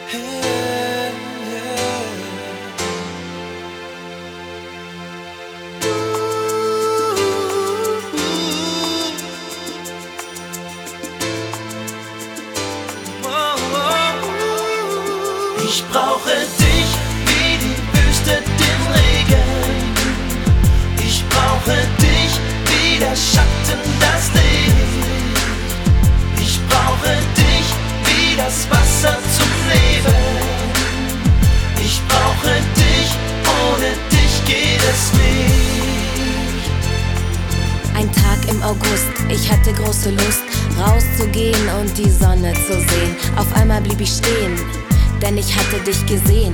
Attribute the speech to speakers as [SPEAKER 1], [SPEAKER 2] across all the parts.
[SPEAKER 1] Yeah, yeah. Ich brauche dich wie die Wüste den Regen. Ich brauche dich wie der Schatten das Licht. Ich brauche dich wie das Wasser zum Leben. Ich brauche dich, ohne dich geht es nicht.
[SPEAKER 2] Ein Tag im August, ich hatte große Lust, rauszugehen und die Sonne zu sehen. Auf einmal blieb ich stehen, denn ich hatte dich gesehen.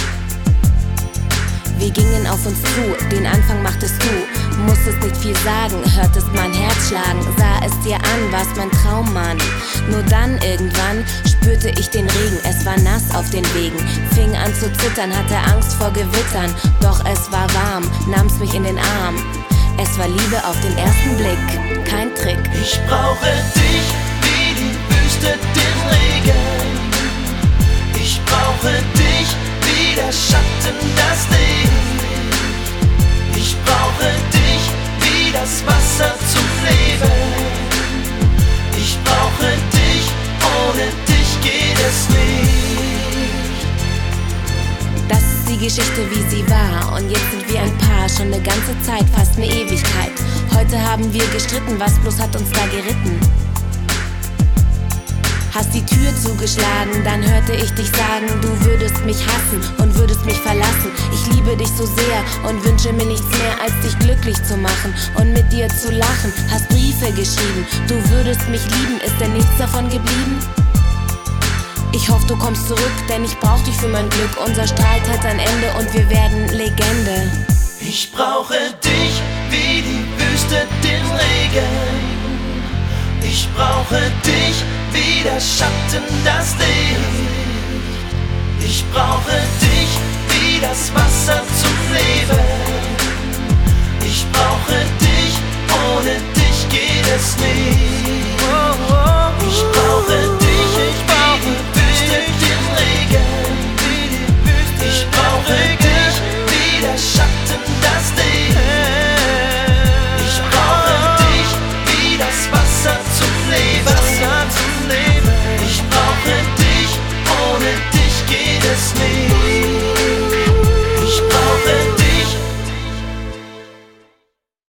[SPEAKER 2] Wir gingen auf uns zu, den Anfang machtest du. Musstest nicht viel sagen, hörtest mein Herz schlagen. Sah es dir an, warst mein Traummann. Nur dann irgendwann spürte ich den Regen. Es war nass auf den Wegen, fing an zu zittern, hatte Angst vor Gewittern. Doch es war warm, nahmst mich in den Arm. Es war Liebe auf den ersten Blick, kein Trick.
[SPEAKER 1] Ich brauche dich wie die Wüste den Regen. Ich brauche dich wie der Schatten das Licht. Ich brauche dich wie das Wasser zum Leben. Ich brauche dich, ohne dich geht es nicht.
[SPEAKER 2] Das ist die Geschichte, wie sie war. Und jetzt sind wir ein Paar, schon eine ganze Zeit, fast eine Ewigkeit. Heute haben wir gestritten, was bloß hat uns da geritten? Hast die Tür zugeschlagen, dann hörte ich dich sagen, du würdest mich hassen und würdest mich verlassen. Ich liebe dich so sehr und wünsche mir nichts mehr, als dich glücklich zu machen und mit dir zu lachen. Hast Briefe geschrieben, du würdest mich lieben, ist denn nichts davon geblieben? Ich hoffe, du kommst zurück, denn ich brauch dich für mein Glück. Unser Streit hat ein Ende und wir werden Legende.
[SPEAKER 1] Ich brauche dich wie die Wüste den Regen. Ich brauche dich wie der Schatten das Licht. Ich brauche dich wie das Wasser zum Leben. Ich brauche dich.